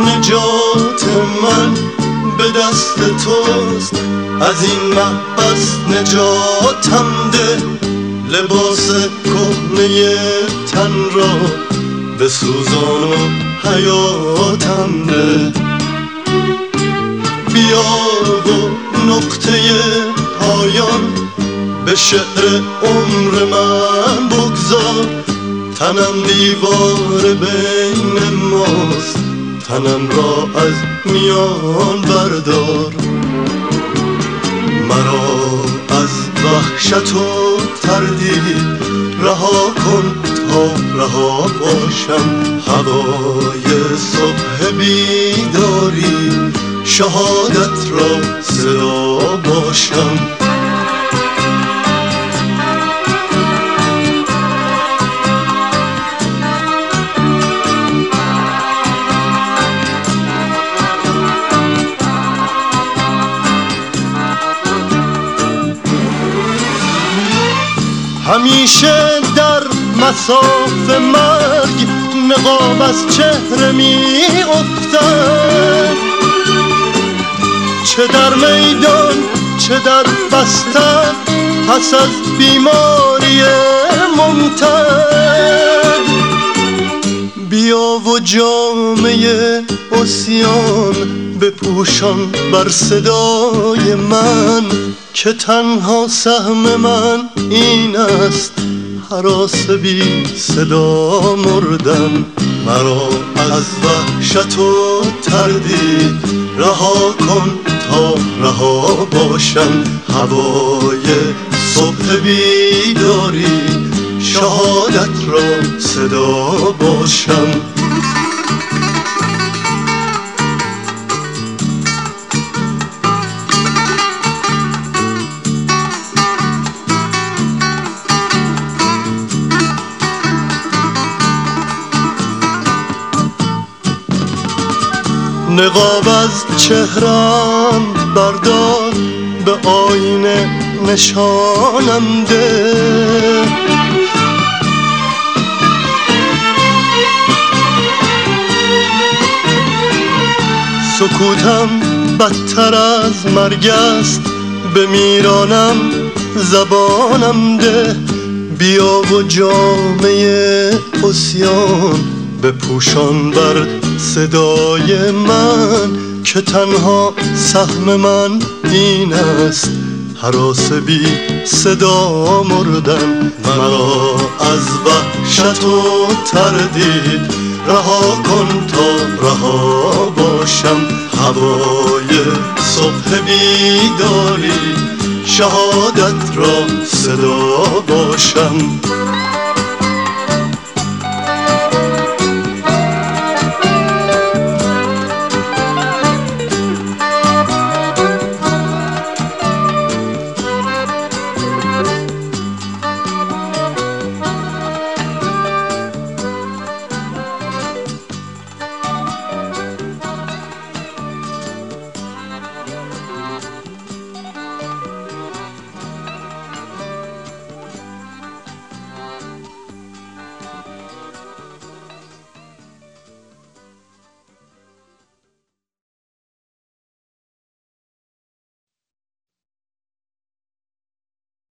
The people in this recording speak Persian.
نجات من به دست توست، از این محبس نجاتم ده، لباس کهنه تن را بسوزان و حیاتم ده. بیا و نقطه پایان به شعر عمر من بگذار، تنم دیوار بین ماست، تنم را از میان بردار. مرا از وحشت و تردید رها کن تا رها باشم، هوای صبح بیداری شهادت را صدا باشم. همیشه در مصاف مرگ نقاب از چهره می افتد، چه در میدان چه در بستر، پس از بیماری ممتد. بیا و جامه عصیان بپوشان بر صدای من، که تنها سهم من این است هراس بی صدا مردن. مرا از وحشت و تردید رها کن تا رها باشم، هوای صبح بیداری شهادت را صدا باشم. نقاب از چهرم بردار، به آینه نشانم ده، سکوتم بدتر از مرگ است، بمیرانم زبانم ده. بیا و جامه عصیان بپوشان بر صدای من، که تنها سهم من این است هراس بی صدا مردن. مرا از وحشت و تردید رها کن تا رها باشم، هوای صبح بیداری شهادت را صدا باشم.